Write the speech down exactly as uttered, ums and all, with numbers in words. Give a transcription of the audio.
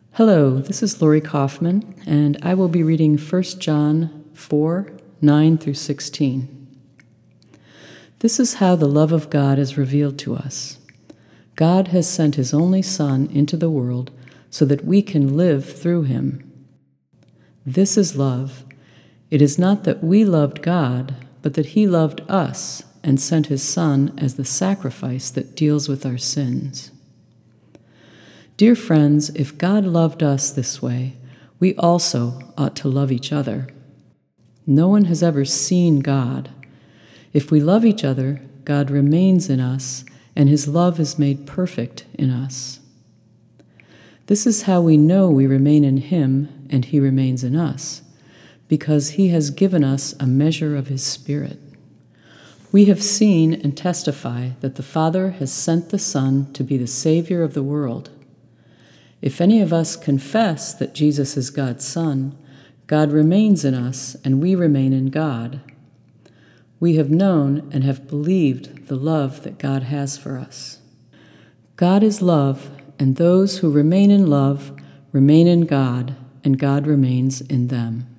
Hello, this is Lori Kaufman, and I will be reading First John four, nine through sixteen. This is how the love of God is revealed to us. God has sent His only Son into the world so that we can live through Him. This is love. It is not that we loved God, but that He loved us and sent His Son as the sacrifice that deals with our sins. Dear friends, if God loved us this way, we also ought to love each other. No one has ever seen God. If we love each other, God remains in us, and His love is made perfect in us. This is how we know we remain in Him and He remains in us, because He has given us a measure of His Spirit. We have seen and testify that the Father has sent the Son to be the Savior of the world. If any of us confess that Jesus is God's Son, God remains in us and we remain in God. We have known and have believed the love that God has for us. God is love, and those who remain in love remain in God, and God remains in them.